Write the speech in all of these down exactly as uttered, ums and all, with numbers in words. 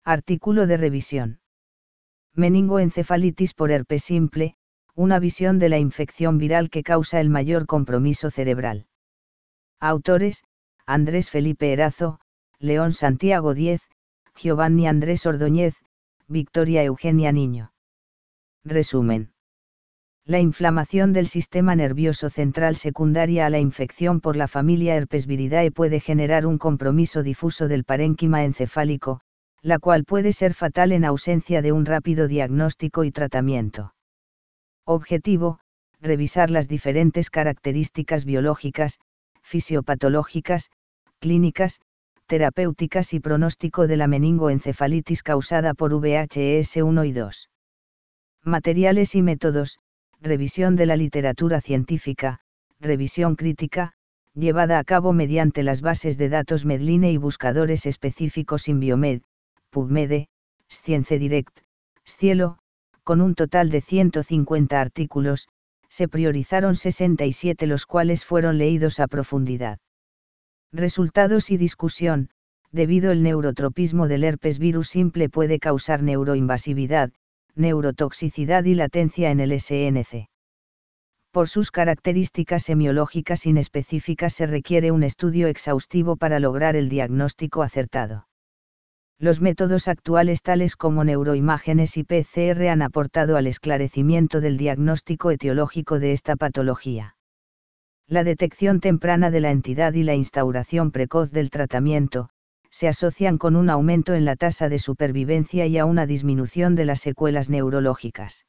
Artículo de revisión. Meningoencefalitis por herpes simple, una visión de la infección viral que causa el mayor compromiso cerebral. Autores: Andrés Felipe Erazo, León Santiago diez, Giovanni Andrés Ordóñez, Victoria Eugenia Niño. Resumen. La inflamación del sistema nervioso central secundaria a la infección por la familia Herpesviridae puede generar un compromiso difuso del parénquima encefálico, la cual puede ser fatal en ausencia de un rápido diagnóstico y tratamiento. Objetivo: revisar las diferentes características biológicas, fisiopatológicas, clínicas, terapéuticas y pronóstico de la meningoencefalitis causada por V H S uno y dos. Materiales y métodos: revisión de la literatura científica, revisión crítica, llevada a cabo mediante las bases de datos Medline y buscadores específicos Symbiomed, PubMed, ScienceDirect, Scielo, con un total de ciento cincuenta artículos, se priorizaron sesenta y siete los cuales fueron leídos a profundidad. Resultados y discusión: debido al neurotropismo del herpes virus simple puede causar neuroinvasividad, neurotoxicidad y latencia en el S N C. Por sus características semiológicas inespecíficas se requiere un estudio exhaustivo para lograr el diagnóstico acertado. Los métodos actuales tales como neuroimágenes y P C R han aportado al esclarecimiento del diagnóstico etiológico de esta patología. La detección temprana de la entidad y la instauración precoz del tratamiento, se asocian con un aumento en la tasa de supervivencia y a una disminución de las secuelas neurológicas.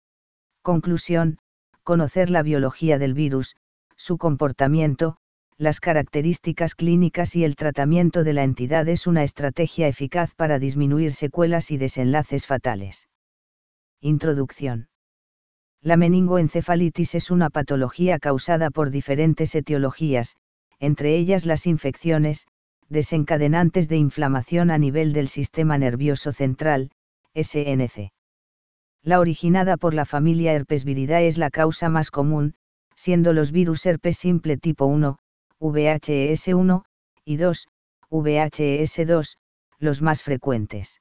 Conclusión: conocer la biología del virus, su comportamiento, las características clínicas y el tratamiento de la entidad es una estrategia eficaz para disminuir secuelas y desenlaces fatales. Introducción. La meningoencefalitis es una patología causada por diferentes etiologías, entre ellas las infecciones, desencadenantes de inflamación a nivel del sistema nervioso central, S N C. La originada por la familia Herpesviridae es la causa más común, siendo los virus herpes simple tipo uno, V H S uno, y dos, V H S dos, los más frecuentes.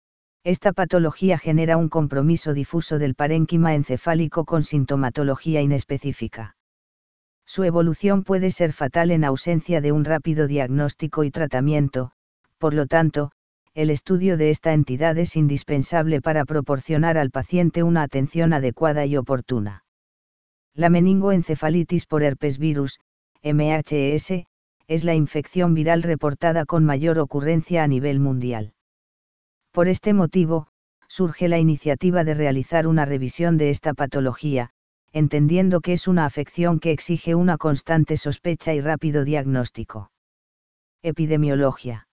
Esta patología genera un compromiso difuso del parénquima encefálico con sintomatología inespecífica. Su evolución puede ser fatal en ausencia de un rápido diagnóstico y tratamiento, por lo tanto, el estudio de esta entidad es indispensable para proporcionar al paciente una atención adecuada y oportuna. La meningoencefalitis por herpesvirus, M H S, es la infección viral reportada con mayor ocurrencia a nivel mundial. Por este motivo, surge la iniciativa de realizar una revisión de esta patología, entendiendo que es una afección que exige una constante sospecha y rápido diagnóstico. Epidemiología.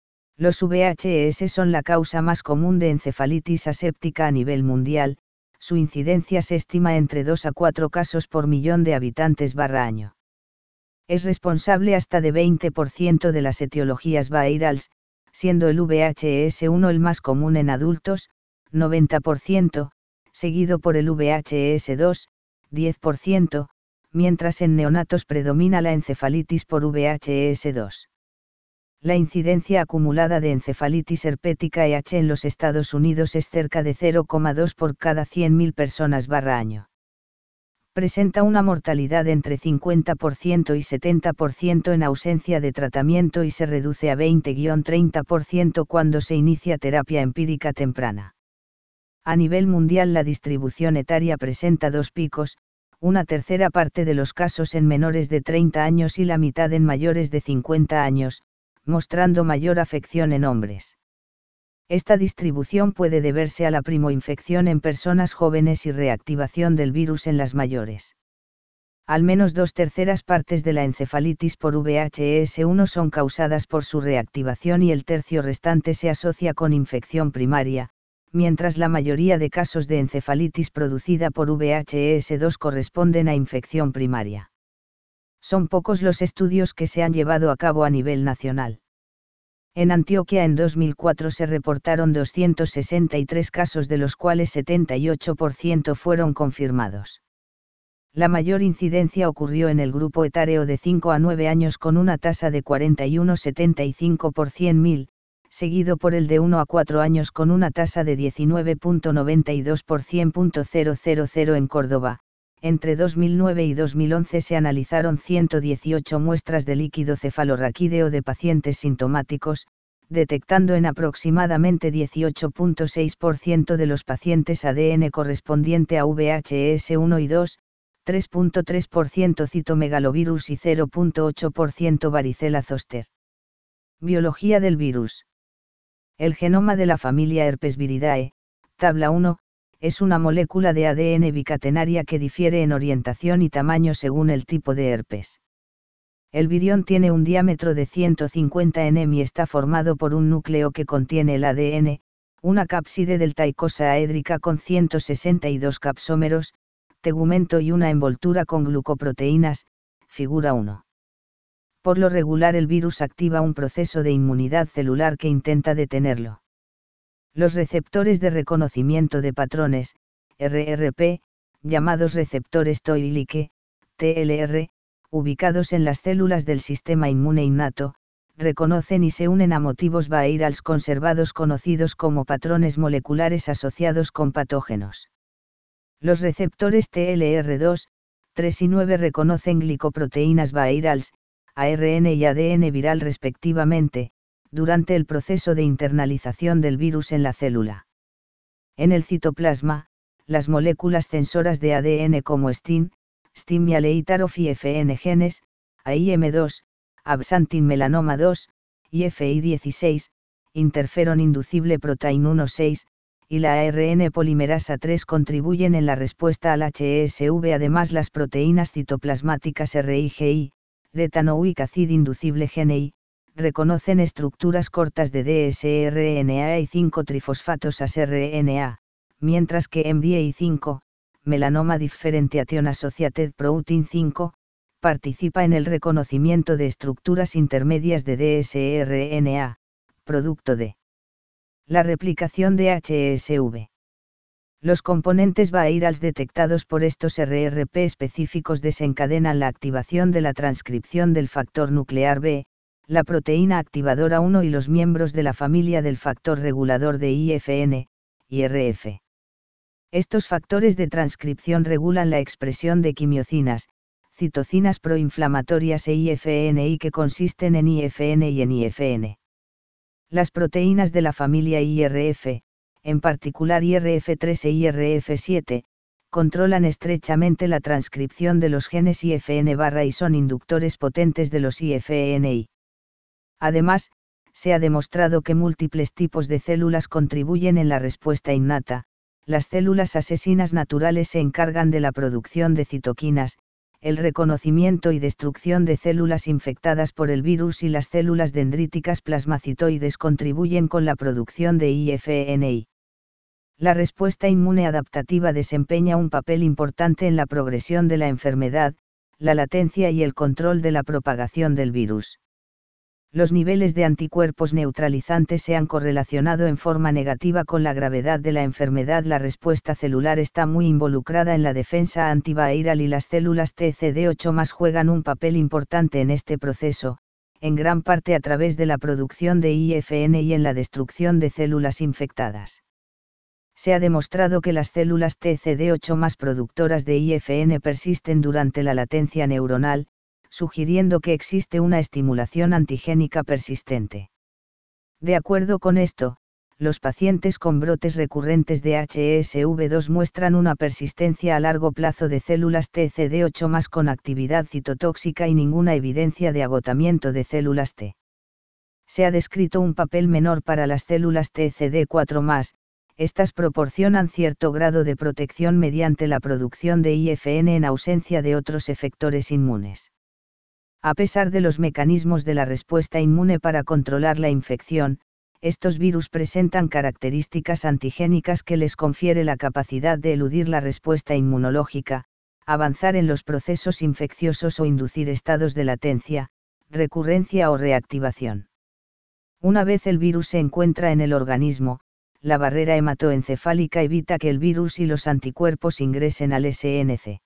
Los V H S son la causa más común de encefalitis aséptica a nivel mundial, su incidencia se estima entre dos a cuatro casos por millón de habitantes barra año. Es responsable hasta de veinte por ciento de las etiologías virales, siendo el V H S uno el más común en adultos, noventa por ciento, seguido por el V H S dos, diez por ciento, mientras en neonatos predomina la encefalitis por V H S dos. La incidencia acumulada de encefalitis herpética E H en los Estados Unidos es cerca de cero coma dos por cada cien mil personas barra año. Presenta una mortalidad entre cincuenta por ciento y setenta por ciento en ausencia de tratamiento y se reduce a veinte a treinta por ciento cuando se inicia terapia empírica temprana. A nivel mundial la distribución etaria presenta dos picos, una tercera parte de los casos en menores de treinta años y la mitad en mayores de cincuenta años, mostrando mayor afección en hombres. Esta distribución puede deberse a la primoinfección en personas jóvenes y reactivación del virus en las mayores. Al menos dos terceras partes de la encefalitis por V H S uno son causadas por su reactivación y el tercio restante se asocia con infección primaria, mientras la mayoría de casos de encefalitis producida por V H S dos corresponden a infección primaria. Son pocos los estudios que se han llevado a cabo a nivel nacional. En Antioquia en dos mil cuatro se reportaron doscientos sesenta y tres casos de los cuales setenta y ocho por ciento fueron confirmados. La mayor incidencia ocurrió en el grupo etario de cinco a nueve años con una tasa de cuarenta y uno coma setenta y cinco por cien mil, seguido por el de uno a cuatro años con una tasa de diecinueve punto noventa y dos por cien. En Córdoba, entre dos mil nueve y dos mil once se analizaron ciento dieciocho muestras de líquido cefalorraquídeo de pacientes sintomáticos, detectando en aproximadamente dieciocho punto seis por ciento de los pacientes A D N correspondiente a V H S uno y dos, tres punto tres por ciento citomegalovirus y cero punto ocho por ciento varicela zoster. Biología del virus. El genoma de la familia Herpesviridae, tabla uno, es una molécula de A D N bicatenaria que difiere en orientación y tamaño según el tipo de herpes. El virión tiene un diámetro de ciento cincuenta nanometros y está formado por un núcleo que contiene el A D N, una cápside deltaicosa aédrica con ciento sesenta y dos capsómeros, tegumento y una envoltura con glucoproteínas, figura uno. Por lo regular el virus activa un proceso de inmunidad celular que intenta detenerlo. Los receptores de reconocimiento de patrones, R R P, llamados receptores Toll-like, T L R, ubicados en las células del sistema inmune innato, reconocen y se unen a motivos virales conservados conocidos como patrones moleculares asociados con patógenos. Los receptores T L R dos, tres y nueve reconocen glicoproteínas virales, A R N y A D N viral respectivamente, durante el proceso de internalización del virus en la célula. En el citoplasma, las moléculas sensoras de A D N como S T I N, S T I M y Aleitarov y F N genes, A I M dos, Absantin melanoma dos, y F I dieciséis, interferón inducible protein uno seis, y la A R N polimerasa tres contribuyen en la respuesta al H S V. Además las proteínas citoplasmáticas R I G I, retanoic acid inducible gene I, reconocen estructuras cortas de dsRNA y cinco trifosfatos R N A, mientras que M D A cinco, Melanoma Differentiation Associated Protein cinco, participa en el reconocimiento de estructuras intermedias de dsRNA, producto de la replicación de H S V. Los componentes virales detectados por estos R R P específicos desencadenan la activación de la transcripción del factor nuclear B, la proteína activadora uno y los miembros de la familia del factor regulador de I F N, I R F. Estos factores de transcripción regulan la expresión de quimiocinas, citocinas proinflamatorias e I F N I que consisten en I F N y en I F N. Las proteínas de la familia I R F, en particular I R F tres e I R F siete, controlan estrechamente la transcripción de los genes I F N barra y son inductores potentes de los I F N I. Además, se ha demostrado que múltiples tipos de células contribuyen en la respuesta innata. Las células asesinas naturales se encargan de la producción de citoquinas, el reconocimiento y destrucción de células infectadas por el virus y las células dendríticas plasmacitoides contribuyen con la producción de I F N I. La respuesta inmune adaptativa desempeña un papel importante en la progresión de la enfermedad, la latencia y el control de la propagación del virus. Los niveles de anticuerpos neutralizantes se han correlacionado en forma negativa con la gravedad de la enfermedad. La respuesta celular está muy involucrada en la defensa antiviral y las células T C D ocho más juegan un papel importante en este proceso, en gran parte a través de la producción de I F N y en la destrucción de células infectadas. Se ha demostrado que las células T C D ocho más productoras de I F N persisten durante la latencia neuronal, sugiriendo que existe una estimulación antigénica persistente. De acuerdo con esto, los pacientes con brotes recurrentes de H S V dos muestran una persistencia a largo plazo de células T C D ocho más con actividad citotóxica y ninguna evidencia de agotamiento de células T. Se ha descrito un papel menor para las células T C D cuatro más, estas proporcionan cierto grado de protección mediante la producción de I F N en ausencia de otros efectores inmunes. A pesar de los mecanismos de la respuesta inmune para controlar la infección, estos virus presentan características antigénicas que les confiere la capacidad de eludir la respuesta inmunológica, avanzar en los procesos infecciosos o inducir estados de latencia, recurrencia o reactivación. Una vez el virus se encuentra en el organismo, la barrera hematoencefálica evita que el virus y los anticuerpos ingresen al S N C.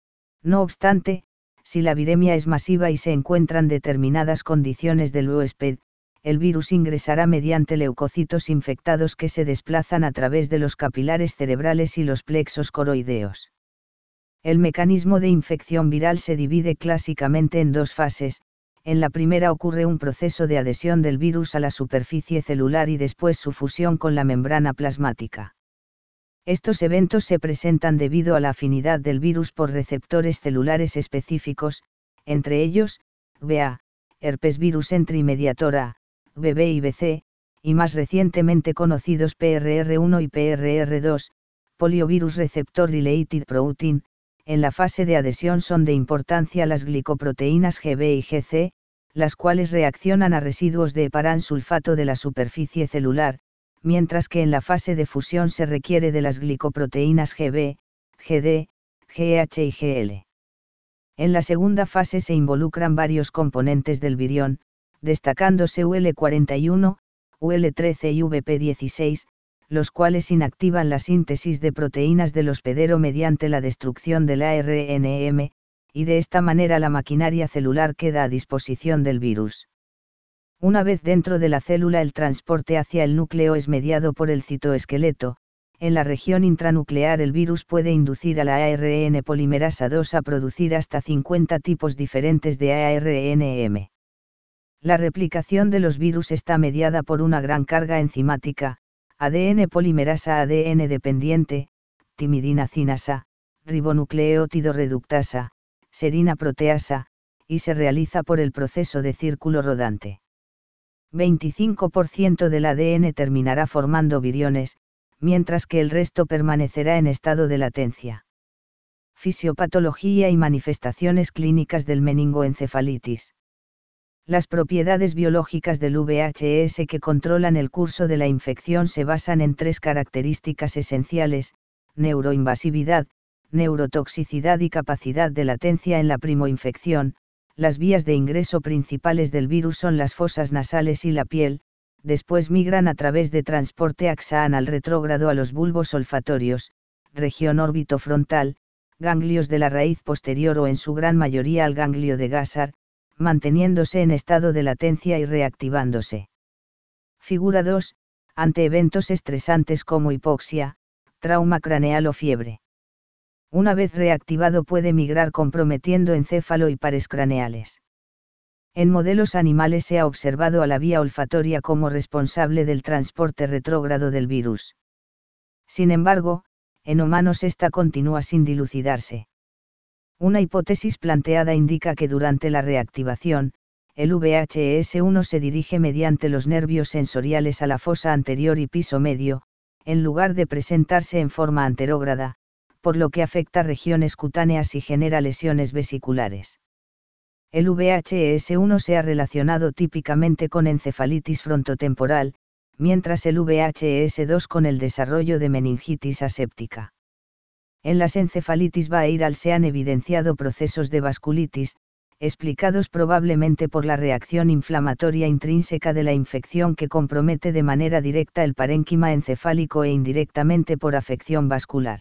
No obstante, si la viremia es masiva y se encuentran determinadas condiciones del huésped, el virus ingresará mediante leucocitos infectados que se desplazan a través de los capilares cerebrales y los plexos coroideos. El mecanismo de infección viral se divide clásicamente en dos fases. En la primera ocurre un proceso de adhesión del virus a la superficie celular y después su fusión con la membrana plasmática. Estos eventos se presentan debido a la afinidad del virus por receptores celulares específicos, entre ellos, B A, herpes virus entry mediator A, B B y B C, y más recientemente conocidos P R R uno y P R R dos, poliovirus receptor related protein. En la fase de adhesión son de importancia las glicoproteínas G B y G C, las cuales reaccionan a residuos de heparansulfato de la superficie celular, mientras que en la fase de fusión se requiere de las glicoproteínas G B, G D, G H y G L. En la segunda fase se involucran varios componentes del virión, destacándose U L cuarenta y uno, U L trece y V P dieciséis, los cuales inactivan la síntesis de proteínas del hospedero mediante la destrucción del A R N M, y de esta manera la maquinaria celular queda a disposición del virus. Una vez dentro de la célula, el transporte hacia el núcleo es mediado por el citoesqueleto. En la región intranuclear el virus puede inducir a la A R N polimerasa dos a producir hasta cincuenta tipos diferentes de A R N M. La replicación de los virus está mediada por una gran carga enzimática, A D N polimerasa A D N dependiente, timidina cinasa, ribonucleótido reductasa, serina proteasa, y se realiza por el proceso de círculo rodante. veinticinco por ciento del A D N terminará formando viriones, mientras que el resto permanecerá en estado de latencia. Fisiopatología y manifestaciones clínicas del meningoencefalitis. Las propiedades biológicas del V H S que controlan el curso de la infección se basan en tres características esenciales: neuroinvasividad, neurotoxicidad y capacidad de latencia en la primoinfección. Las vías de ingreso principales del virus son las fosas nasales y la piel, después migran a través de transporte axanal retrógrado a los bulbos olfatorios, región orbitofrontal, ganglios de la raíz posterior o en su gran mayoría al ganglio de Gassard, manteniéndose en estado de latencia y reactivándose. Figura dos. Ante eventos estresantes como hipoxia, trauma craneal o fiebre. Una vez reactivado puede migrar comprometiendo encéfalo y pares craneales. En modelos animales se ha observado a la vía olfatoria como responsable del transporte retrógrado del virus. Sin embargo, en humanos esta continúa sin dilucidarse. Una hipótesis planteada indica que durante la reactivación, el V H S uno se dirige mediante los nervios sensoriales a la fosa anterior y piso medio, en lugar de presentarse en forma anterógrada, por lo que afecta regiones cutáneas y genera lesiones vesiculares. El V H S uno se ha relacionado típicamente con encefalitis frontotemporal, mientras el V H S dos con el desarrollo de meningitis aséptica. En las encefalitis viral se han evidenciado procesos de vasculitis, explicados probablemente por la reacción inflamatoria intrínseca de la infección que compromete de manera directa el parénquima encefálico e indirectamente por afección vascular.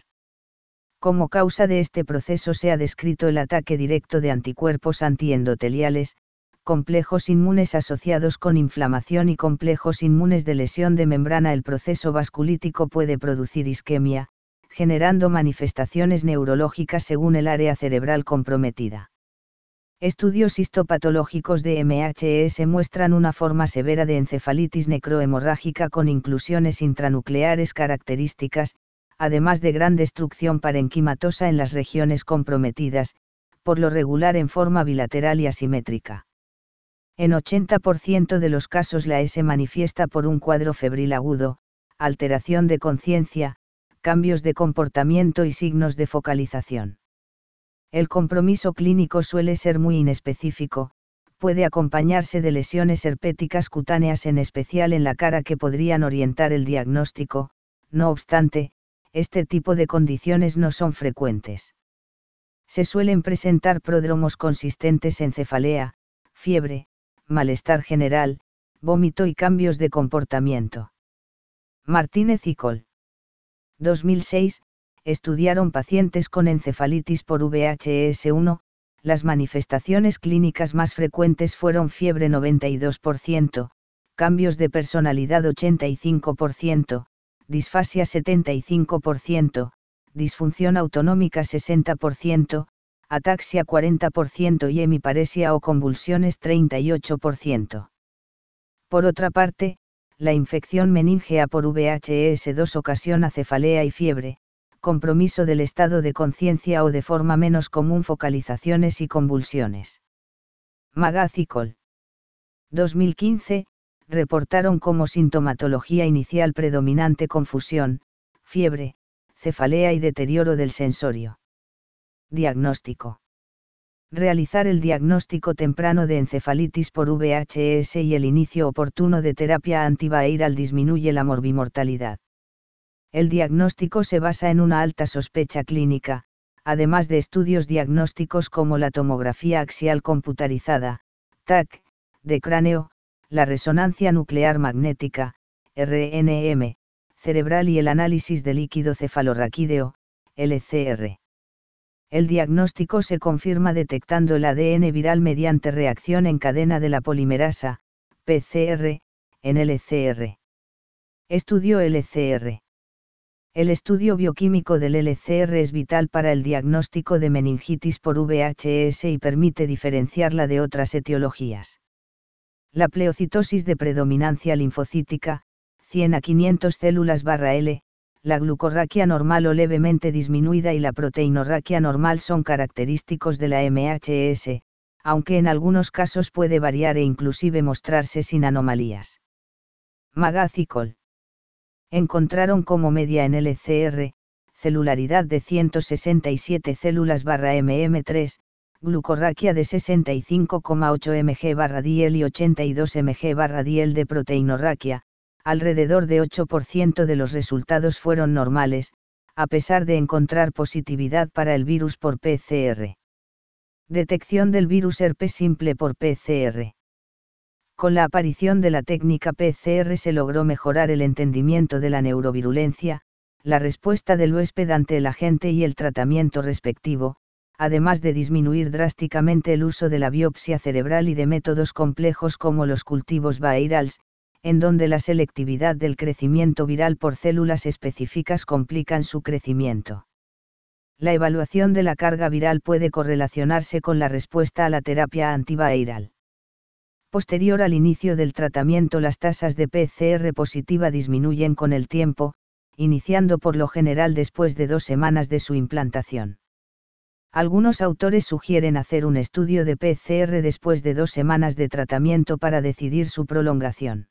Como causa de este proceso se ha descrito el ataque directo de anticuerpos antiendoteliales, complejos inmunes asociados con inflamación y complejos inmunes de lesión de membrana. El proceso vasculítico puede producir isquemia, generando manifestaciones neurológicas según el área cerebral comprometida. Estudios histopatológicos de M H S muestran una forma severa de encefalitis necrohemorrágica con inclusiones intranucleares características, además de gran destrucción parenquimatosa en las regiones comprometidas, por lo regular en forma bilateral y asimétrica. En ochenta por ciento de los casos la S manifiesta por un cuadro febril agudo, alteración de conciencia, cambios de comportamiento y signos de focalización. El compromiso clínico suele ser muy inespecífico, puede acompañarse de lesiones herpéticas cutáneas en especial en la cara que podrían orientar el diagnóstico. No obstante, este tipo de condiciones no son frecuentes. Se suelen presentar pródromos consistentes en cefalea, fiebre, malestar general, vómito y cambios de comportamiento. Martínez y Col. dos mil seis, estudiaron pacientes con encefalitis por V H S uno, las manifestaciones clínicas más frecuentes fueron fiebre noventa y dos por ciento, cambios de personalidad ochenta y cinco por ciento, disfasia setenta y cinco por ciento, disfunción autonómica sesenta por ciento, ataxia cuarenta por ciento y hemiparesia o convulsiones treinta y ocho por ciento. Por otra parte, la infección meningea por V H S dos ocasiona cefalea y fiebre, compromiso del estado de conciencia o de forma menos común focalizaciones y convulsiones. Magaz y Col. dos mil quince, reportaron como sintomatología inicial predominante confusión, fiebre, cefalea y deterioro del sensorio. Diagnóstico. Realizar el diagnóstico temprano de encefalitis por V H S y el inicio oportuno de terapia antiviral disminuye la morbimortalidad. El diagnóstico se basa en una alta sospecha clínica, además de estudios diagnósticos como la tomografía axial computarizada, T A C, de cráneo, la resonancia nuclear magnética, R N M, cerebral y el análisis de líquido cefalorraquídeo, L C R. El diagnóstico se confirma detectando el A D N viral mediante reacción en cadena de la polimerasa, P C R, en L C R. Estudio L C R. El estudio bioquímico del L C R es vital para el diagnóstico de meningitis por V H S y permite diferenciarla de otras etiologías. La pleocitosis de predominancia linfocítica, cien a quinientas células barra L, la glucorraquia normal o levemente disminuida y la proteinorraquia normal son característicos de la M H S, aunque en algunos casos puede variar e inclusive mostrarse sin anomalías. Magaz y Col. Encontraron como media en L C R, celularidad de ciento sesenta y siete células barra M M tres, glucorraquia de sesenta y cinco coma ocho miligramos barra diel y ochenta y dos miligramos barra diel de proteinorraquia. Alrededor de ocho por ciento de los resultados fueron normales, a pesar de encontrar positividad para el virus por P C R. Detección del virus herpes simple por P C R. Con la aparición de la técnica P C R se logró mejorar el entendimiento de la neurovirulencia, la respuesta del huésped ante el agente y el tratamiento respectivo, además de disminuir drásticamente el uso de la biopsia cerebral y de métodos complejos como los cultivos virals, en donde la selectividad del crecimiento viral por células específicas complican su crecimiento. La evaluación de la carga viral puede correlacionarse con la respuesta a la terapia antiviral. Posterior al inicio del tratamiento, las tasas de P C R positiva disminuyen con el tiempo, iniciando por lo general después de dos semanas de su implantación. Algunos autores sugieren hacer un estudio de P C R después de dos semanas de tratamiento para decidir su prolongación.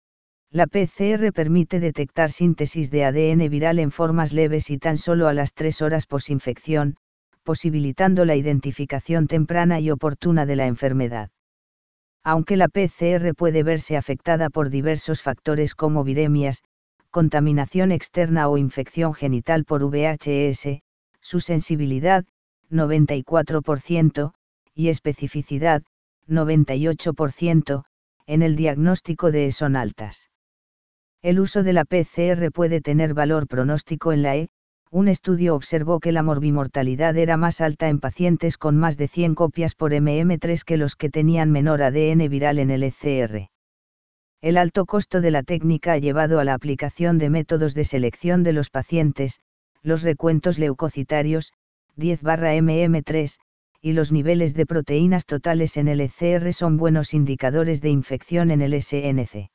La P C R permite detectar síntesis de A D N viral en formas leves y tan solo a las tres horas posinfección, posibilitando la identificación temprana y oportuna de la enfermedad. Aunque la P C R puede verse afectada por diversos factores como viremias, contaminación externa o infección genital por V H S, su sensibilidad, noventa y cuatro por ciento, y especificidad, noventa y ocho por ciento, en el diagnóstico de E son altas. El uso de la P C R puede tener valor pronóstico en la E. Un estudio observó que la morbimortalidad era más alta en pacientes con más de cien copias por M M tres que los que tenían menor A D N viral en el L C R. El alto costo de la técnica ha llevado a la aplicación de métodos de selección de los pacientes, los recuentos leucocitarios, diez barra M M tres, y los niveles de proteínas totales en el L C R son buenos indicadores de infección en el S N C.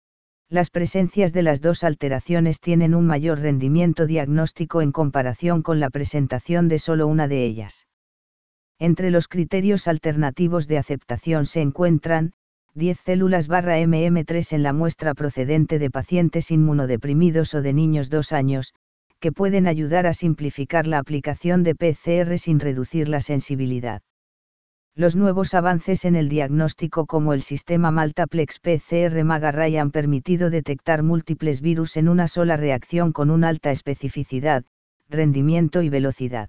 Las presencias de las dos alteraciones tienen un mayor rendimiento diagnóstico en comparación con la presentación de solo una de ellas. Entre los criterios alternativos de aceptación se encuentran, diez células barra M M tres en la muestra procedente de pacientes inmunodeprimidos o de niños dos años, que pueden ayudar a simplificar la aplicación de P C R sin reducir la sensibilidad. Los nuevos avances en el diagnóstico como el sistema Multiplex P C R MAG-Array han permitido detectar múltiples virus en una sola reacción con una alta especificidad, rendimiento y velocidad.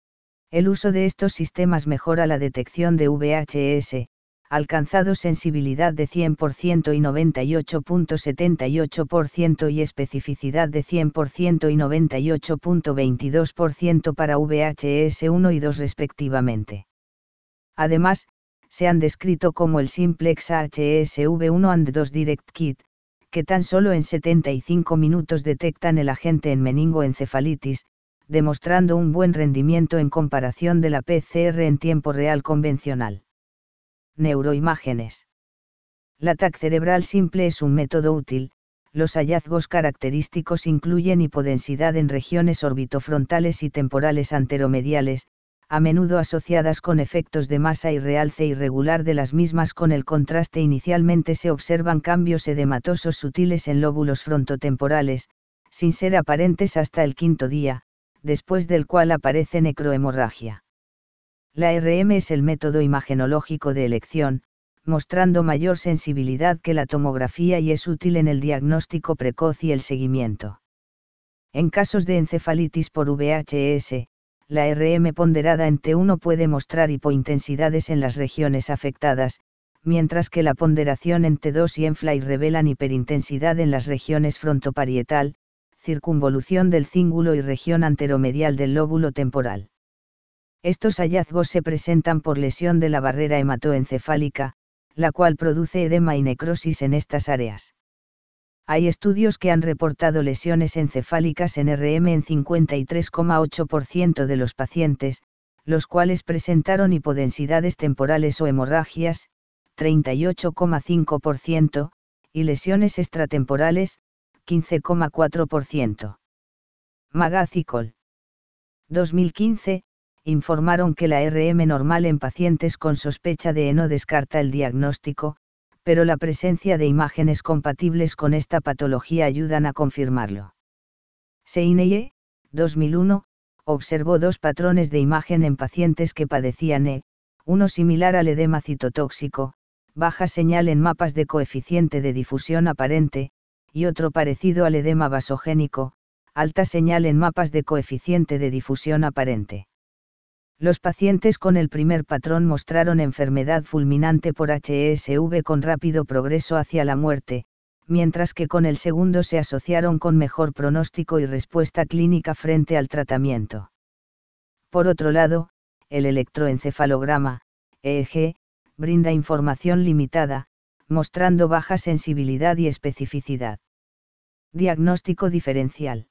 El uso de estos sistemas mejora la detección de V H S, alcanzado sensibilidad de cien por ciento y noventa y ocho punto setenta y ocho por ciento y especificidad de cien por ciento y noventa y ocho punto veintidós por ciento para V H S uno y dos respectivamente. Además, se han descrito como el Simplex A H S V uno and dos Direct Kit, que tan solo en setenta y cinco minutos detectan el agente en meningoencefalitis, demostrando un buen rendimiento en comparación de la P C R en tiempo real convencional. Neuroimágenes. La T A C cerebral simple es un método útil. Los hallazgos característicos incluyen hipodensidad en regiones orbitofrontales y temporales anteromediales, a menudo asociadas con efectos de masa y realce irregular de las mismas. Con el contraste inicialmente se observan cambios edematosos sutiles en lóbulos frontotemporales, sin ser aparentes hasta el quinto día, después del cual aparece necrohemorragia. La R M es el método imagenológico de elección, mostrando mayor sensibilidad que la tomografía y es útil en el diagnóstico precoz y el seguimiento. En casos de encefalitis por V H S, la R M ponderada en T uno puede mostrar hipointensidades en las regiones afectadas, mientras que la ponderación en T dos y en ENFLAY revelan hiperintensidad en las regiones frontoparietal, circunvolución del cíngulo y región anteromedial del lóbulo temporal. Estos hallazgos se presentan por lesión de la barrera hematoencefálica, la cual produce edema y necrosis en estas áreas. Hay estudios que han reportado lesiones encefálicas en R M en cincuenta y tres coma ocho por ciento de los pacientes, los cuales presentaron hipodensidades temporales o hemorragias, treinta y ocho coma cinco por ciento, y lesiones extratemporales, quince coma cuatro por ciento. Magaz y Col. dos mil quince, informaron que la R M normal en pacientes con sospecha de E no descarta el diagnóstico, pero la presencia de imágenes compatibles con esta patología ayudan a confirmarlo. Seineye, dos mil uno, observó dos patrones de imagen en pacientes que padecían E, uno similar al edema citotóxico, baja señal en mapas de coeficiente de difusión aparente, y otro parecido al edema vasogénico, alta señal en mapas de coeficiente de difusión aparente. Los pacientes con el primer patrón mostraron enfermedad fulminante por H S V con rápido progreso hacia la muerte, mientras que con el segundo se asociaron con mejor pronóstico y respuesta clínica frente al tratamiento. Por otro lado, el electroencefalograma, E E G, brinda información limitada, mostrando baja sensibilidad y especificidad. Diagnóstico diferencial.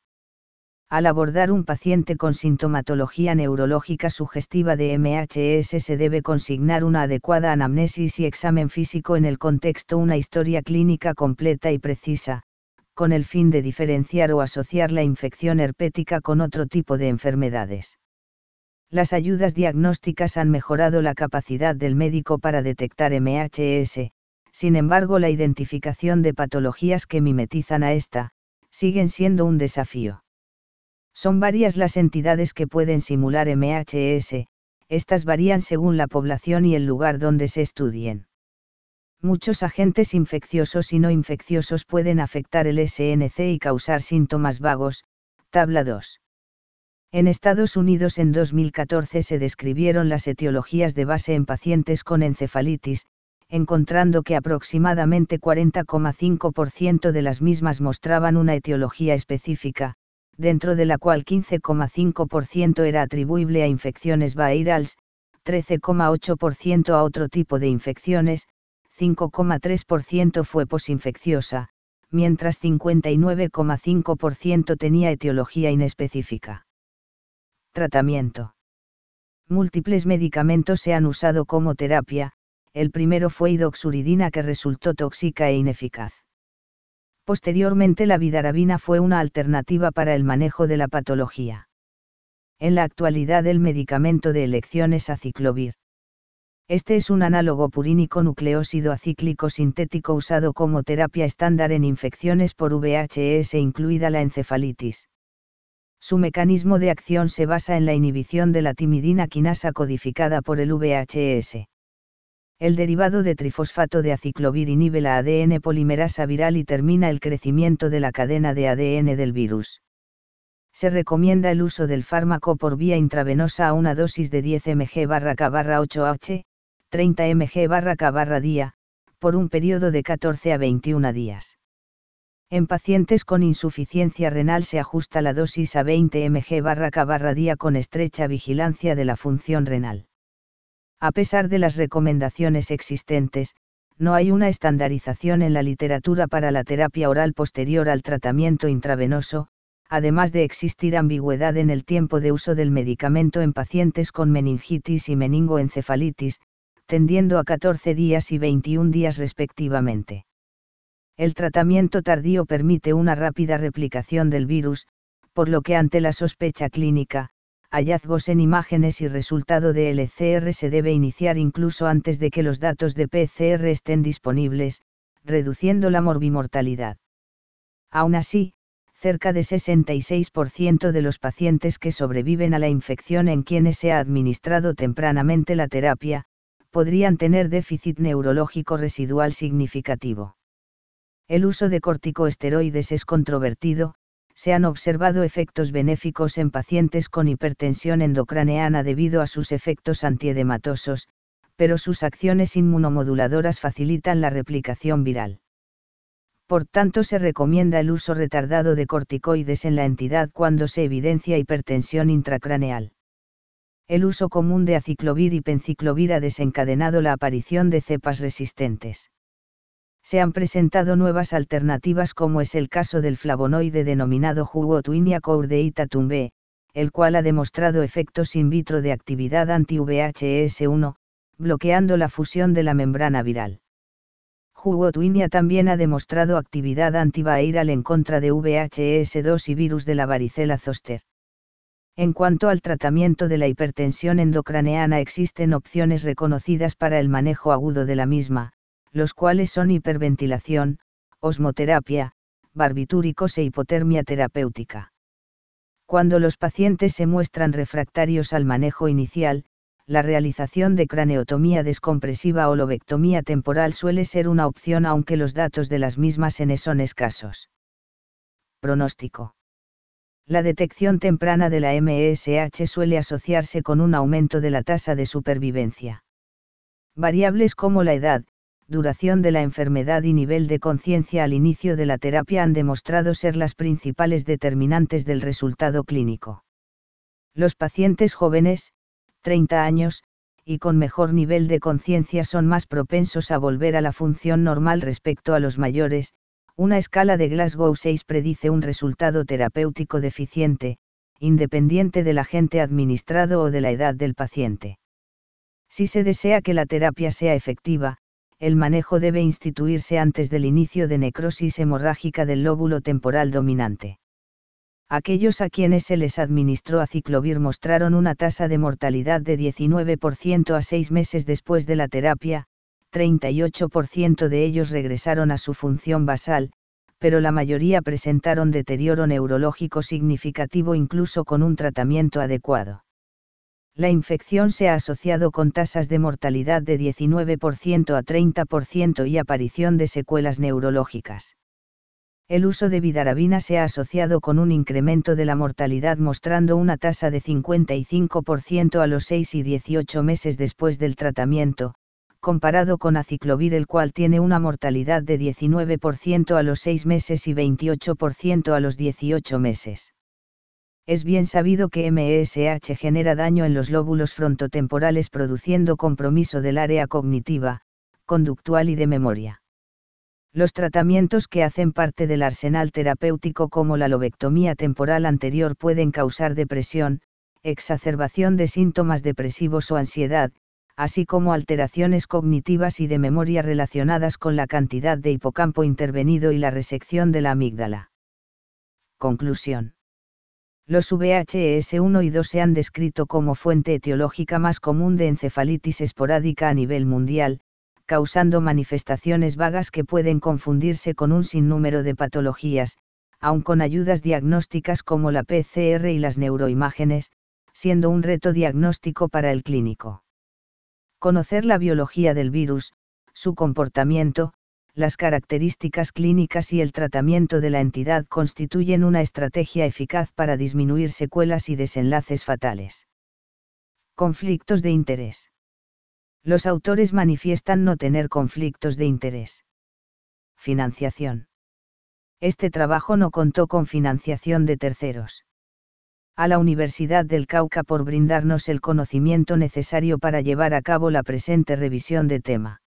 Al abordar un paciente con sintomatología neurológica sugestiva de M H S se debe consignar una adecuada anamnesis y examen físico en el contexto una historia clínica completa y precisa, con el fin de diferenciar o asociar la infección herpética con otro tipo de enfermedades. Las ayudas diagnósticas han mejorado la capacidad del médico para detectar M H S, sin embargo la identificación de patologías que mimetizan a esta, siguen siendo un desafío. Son varias las entidades que pueden simular M H S, estas varían según la población y el lugar donde se estudien. Muchos agentes infecciosos y no infecciosos pueden afectar el S N C y causar síntomas vagos, tabla dos. En Estados Unidos en dos mil catorce se describieron las etiologías de base en pacientes con encefalitis, encontrando que aproximadamente cuarenta coma cinco por ciento de las mismas mostraban una etiología específica, dentro de la cual quince coma cinco por ciento era atribuible a infecciones virales, trece coma ocho por ciento a otro tipo de infecciones, cinco coma tres por ciento fue posinfecciosa, mientras cincuenta y nueve coma cinco por ciento tenía etiología inespecífica. Tratamiento. Múltiples medicamentos se han usado como terapia, el primero fue hidroxuridina que resultó tóxica e ineficaz. Posteriormente la vidarabina fue una alternativa para el manejo de la patología. En la actualidad el medicamento de elección es aciclovir. Este es un análogo purínico nucleósido acíclico sintético usado como terapia estándar en infecciones por V H S incluida la encefalitis. Su mecanismo de acción se basa en la inhibición de la timidina quinasa codificada por el V H S. El derivado de trifosfato de aciclovir inhibe la A D N polimerasa viral y termina el crecimiento de la cadena de A D N del virus. Se recomienda el uso del fármaco por vía intravenosa a una dosis de diez miligramos K ocho H, treinta miligramos K día, por un periodo de catorce a veintiún días. En pacientes con insuficiencia renal se ajusta la dosis a veinte miligramos K día con estrecha vigilancia de la función renal. A pesar de las recomendaciones existentes, no hay una estandarización en la literatura para la terapia oral posterior al tratamiento intravenoso, además de existir ambigüedad en el tiempo de uso del medicamento en pacientes con meningitis y meningoencefalitis, tendiendo a catorce días y veintiún días respectivamente. El tratamiento tardío permite una rápida replicación del virus, por lo que ante la sospecha clínica, hallazgos en imágenes y resultado de L C R se debe iniciar incluso antes de que los datos de P C R estén disponibles, reduciendo la morbimortalidad. Aún así, cerca de sesenta y seis por ciento de los pacientes que sobreviven a la infección en quienes se ha administrado tempranamente la terapia, podrían tener déficit neurológico residual significativo. El uso de corticosteroides es controvertido. Se han observado efectos benéficos en pacientes con hipertensión endocraneana debido a sus efectos antiedematosos, pero sus acciones inmunomoduladoras facilitan la replicación viral. Por tanto, se recomienda el uso retardado de corticoides en la entidad cuando se evidencia hipertensión intracraneal. El uso común de aciclovir y penciclovir ha desencadenado la aparición de cepas resistentes. Se han presentado nuevas alternativas, como es el caso del flavonoide denominado Jugotuinia courdeitatum B, el cual ha demostrado efectos in vitro de actividad anti-V H S uno, bloqueando la fusión de la membrana viral. Jugotuinia también ha demostrado actividad antiviral en contra de V H S dos y virus de la varicela zoster. En cuanto al tratamiento de la hipertensión endocraneana, existen opciones reconocidas para el manejo agudo de la misma, los cuales son hiperventilación, osmoterapia, barbitúricos e hipotermia terapéutica. Cuando los pacientes se muestran refractarios al manejo inicial, la realización de craneotomía descompresiva o lobectomía temporal suele ser una opción, aunque los datos de las mismas N son escasos. Pronóstico. La detección temprana de la M S H suele asociarse con un aumento de la tasa de supervivencia. Variables como la edad, duración de la enfermedad y nivel de conciencia al inicio de la terapia han demostrado ser las principales determinantes del resultado clínico. Los pacientes jóvenes, treinta años, y con mejor nivel de conciencia son más propensos a volver a la función normal respecto a los mayores. Una escala de Glasgow seis predice un resultado terapéutico deficiente, independiente del agente administrado o de la edad del paciente. Si se desea que la terapia sea efectiva, el manejo debe instituirse antes del inicio de necrosis hemorrágica del lóbulo temporal dominante. Aquellos a quienes se les administró aciclovir mostraron una tasa de mortalidad de diecinueve por ciento a seis meses después de la terapia, treinta y ocho por ciento de ellos regresaron a su función basal, pero la mayoría presentaron deterioro neurológico significativo incluso con un tratamiento adecuado. La infección se ha asociado con tasas de mortalidad de diecinueve por ciento a treinta por ciento y aparición de secuelas neurológicas. El uso de vidarabina se ha asociado con un incremento de la mortalidad, mostrando una tasa de cincuenta y cinco por ciento a los seis y dieciocho meses después del tratamiento, comparado con aciclovir, el cual tiene una mortalidad de diecinueve por ciento a los seis meses y veintiocho por ciento a los dieciocho meses. Es bien sabido que M S H genera daño en los lóbulos frontotemporales, produciendo compromiso del área cognitiva, conductual y de memoria. Los tratamientos que hacen parte del arsenal terapéutico, como la lobectomía temporal anterior, pueden causar depresión, exacerbación de síntomas depresivos o ansiedad, así como alteraciones cognitivas y de memoria relacionadas con la cantidad de hipocampo intervenido y la resección de la amígdala. Conclusión. Los V H S uno y dos se han descrito como fuente etiológica más común de encefalitis esporádica a nivel mundial, causando manifestaciones vagas que pueden confundirse con un sinnúmero de patologías, aun con ayudas diagnósticas como la P C R y las neuroimágenes, siendo un reto diagnóstico para el clínico. Conocer la biología del virus, su comportamiento, las características clínicas y el tratamiento de la entidad constituyen una estrategia eficaz para disminuir secuelas y desenlaces fatales. Conflictos de interés. Los autores manifiestan no tener conflictos de interés. Financiación. Este trabajo no contó con financiación de terceros. a la Universidad del Cauca por brindarnos el conocimiento necesario para llevar a cabo la presente revisión de tema.